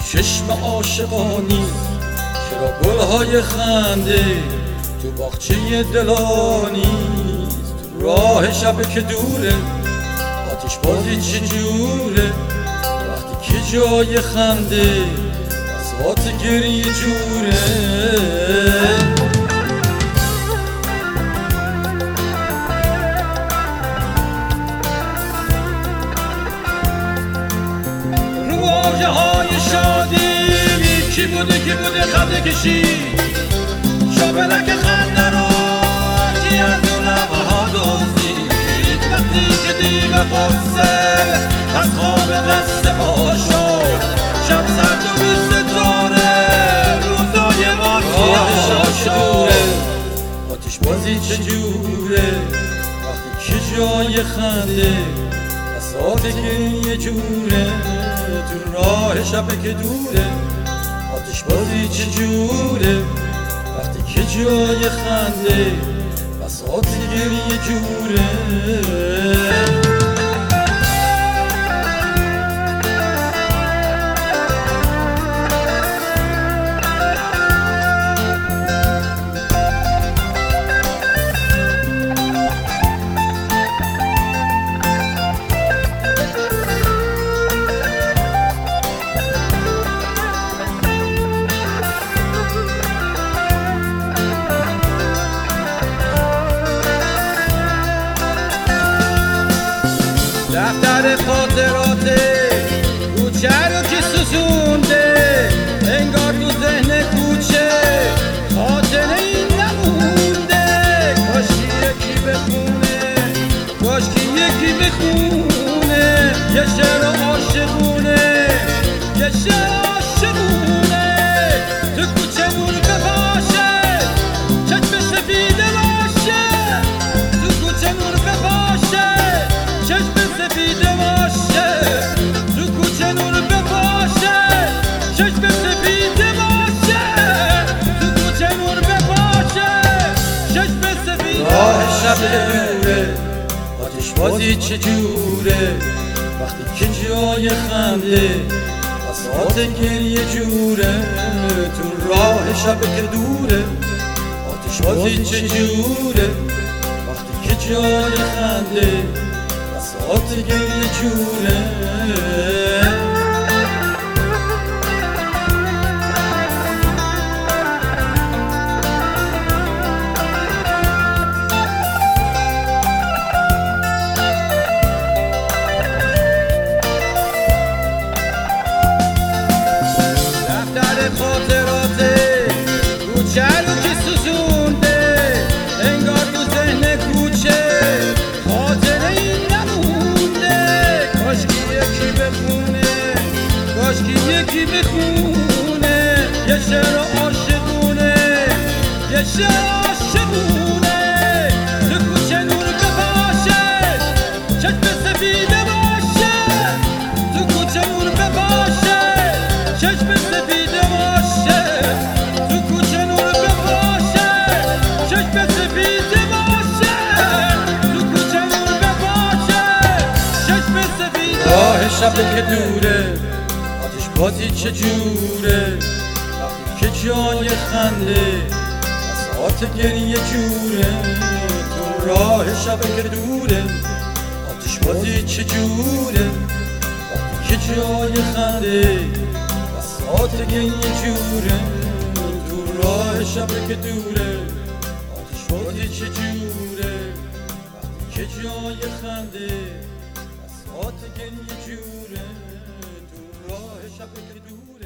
چشم عاشقانی چرا گلهای خنده تو باغچه دلانیست. تو راه شب که دوره آتش بازی چجوره وقتی که جای خنده بساط گریه جوره. رواجه های شادی کی بوده خنده کشید شابلک خنده رو کی از اون لبه ها دزدید. وقتی که دیو قصه از خواب دست پا شد شب سرد و بی ستاره روزای ما سیاه شد. آتش بازی چجوره وقتی که جای خنده بساط گریه جوره. تو راه شب که دوره آتش بازی چجوره وقتی که جای خنده بساط گریه جوره. دفتر خاطرات کوچه رو که سوزونده انگار تو ذهن کوچه خاطره این نمونده. کاشکی یکی بخونه کاشکی یکی بخونه یه شعر عاشقونه یه شعر عاشقونه. تو کوچه نور بپاشه چشم سفیده باشه تو کوچه نور بپاشه چشم سفیده باشه تو کوچه نور بپاشه چشم سفیده باشه تو کوچه نور بپاشه چشم سفیده باشه. راه شب دوره آتش بازی چجوره وقتی که جای خنده بساط گریه جوره. تو راه شب که دوره آتش بازی چجوره وقتی که جای خنده بساط گریه جوره. دفتر خاطرات کوچه رو که سوزونده انگار تو ذهن کوچه خاطره این نمونده. کاشکی یکی بخونه کاشکی یکی بخونه یه شعر عاشقونه یه شعر عاشقونه. تو کوچه نور بپاشه چشم سفیده باشه تو کوچه نور بپاشه چشم سفیده باشه تو کوچه نور بپاشه چشم سفیده باشه تو کوچه نور بپاشه چشم سفیده باشه. راه شب که دوره آتش بازی چجوره وقتی که جای خنده بساط گریه جوره. تو راه شب که دوره آتش بازی چجوره وقتی که جای خنده بساط گریه جوره. تو راه شب که دوره آتش بازی چجوره وقتی که جای خنده بساط گریه جوره. تو راه شب که دوره